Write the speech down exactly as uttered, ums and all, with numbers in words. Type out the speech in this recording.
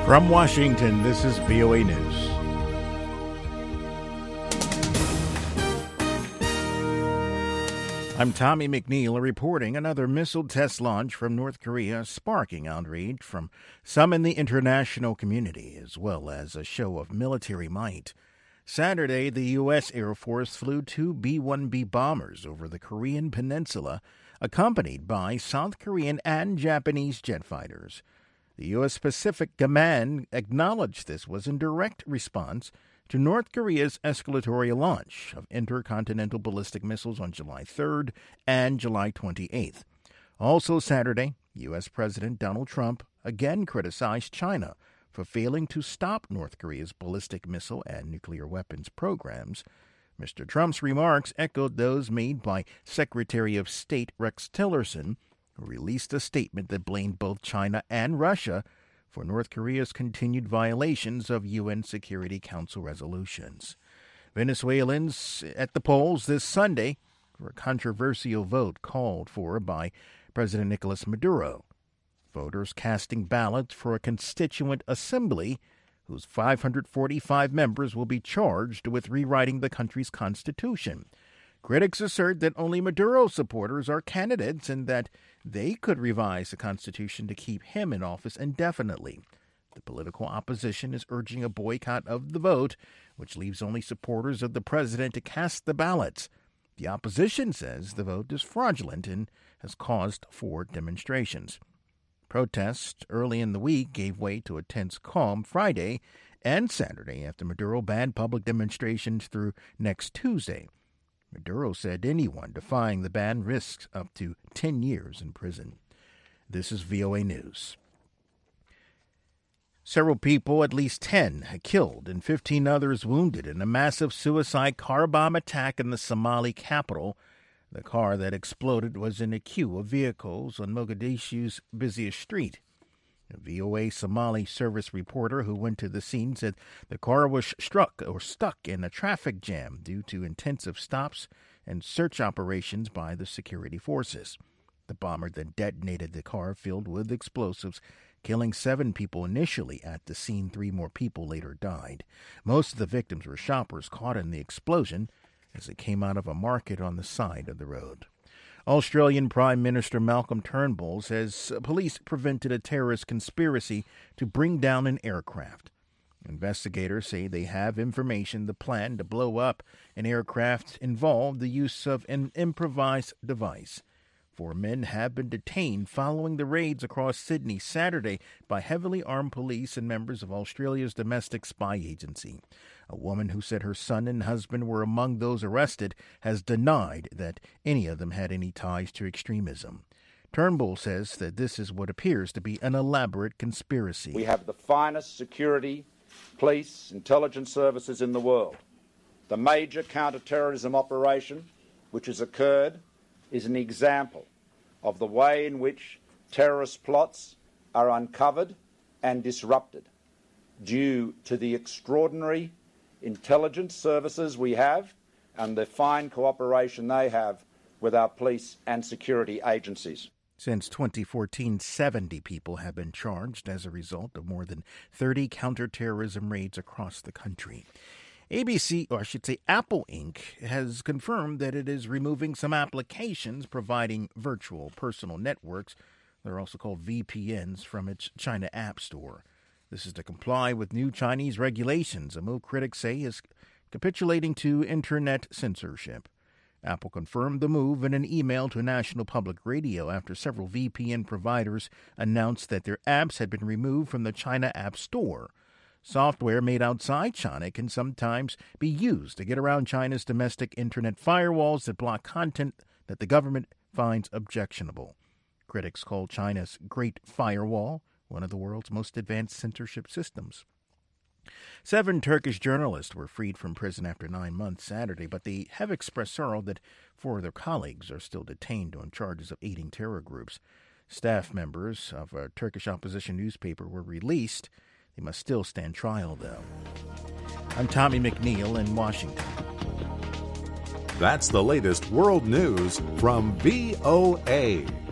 From Washington, this is V O A News. I'm Tommy McNeil reporting another missile test launch from North Korea, sparking outrage from some in the international community, as well as a show of military might. Saturday, the U S. Air Force flew two B one B bombers over the Korean peninsula, accompanied by South Korean and Japanese jet fighters. The U S. Pacific Command acknowledged this was in direct response to North Korea's escalatory launch of intercontinental ballistic missiles on July third and July twenty-eighth. Also Saturday, U S. President Donald Trump again criticized China for failing to stop North Korea's ballistic missile and nuclear weapons programs. Mister Trump's remarks echoed those made by Secretary of State Rex Tillerson, who released a statement that blamed both China and Russia for North Korea's continued violations of U N Security Council resolutions. Venezuelans at the polls this Sunday for a controversial vote called for by President Nicolas Maduro. Voters casting ballots for a constituent assembly whose five hundred forty-five members will be charged with rewriting the country's constitution. Critics assert that only Maduro supporters are candidates and that they could revise the Constitution to keep him in office indefinitely. The political opposition is urging a boycott of the vote, which leaves only supporters of the president to cast the ballots. The opposition says the vote is fraudulent and has caused four demonstrations. Protests early in the week gave way to a tense calm Friday and Saturday after Maduro banned public demonstrations through next Tuesday. Maduro said anyone defying the ban risks up to ten years in prison. This is V O A News. Several people, at least ten, killed and fifteen others wounded in a massive suicide car bomb attack in the Somali capital. The car that exploded was in a queue of vehicles on Mogadishu's busiest street. A V O A Somali service reporter who went to the scene said the car was struck or stuck in a traffic jam due to intensive stops and search operations by the security forces. The bomber then detonated the car filled with explosives, killing seven people initially at the scene. Three more people later died. Most of the victims were shoppers caught in the explosion as it came out of a market on the side of the road. Australian Prime Minister Malcolm Turnbull says police prevented a terrorist conspiracy to bring down an aircraft. Investigators say they have information the plan to blow up an aircraft involved the use of an improvised device. Four men have been detained following the raids across Sydney Saturday by heavily armed police and members of Australia's domestic spy agency. A woman who said her son and husband were among those arrested has denied that any of them had any ties to extremism. Turnbull says that this is what appears to be an elaborate conspiracy. We have the finest security, police, intelligence services in the world. The major counter-terrorism operation which has occurred is an example of the way in which terrorist plots are uncovered and disrupted due to the extraordinary intelligence services we have and the fine cooperation they have with our police and security agencies. Since twenty fourteen, seventy people have been charged as a result of more than thirty counterterrorism raids across the country. A B C, or I should say Apple Incorporated, has confirmed that it is removing some applications providing virtual personal networks, they're also called V P Ns, from its China App Store. This is to comply with new Chinese regulations, a move critics say is capitulating to internet censorship. Apple confirmed the move in an email to National Public Radio after several V P N providers announced that their apps had been removed from the China App Store. Software made outside China can sometimes be used to get around China's domestic internet firewalls that block content that the government finds objectionable. Critics call China's Great Firewall one of the world's most advanced censorship systems. Seven Turkish journalists were freed from prison after nine months Saturday, but they have expressed sorrow that four of their colleagues are still detained on charges of aiding terror groups. Staff members of a Turkish opposition newspaper were released. They must still stand trial, though. I'm Tommy McNeil in Washington. That's the latest world news from V O A.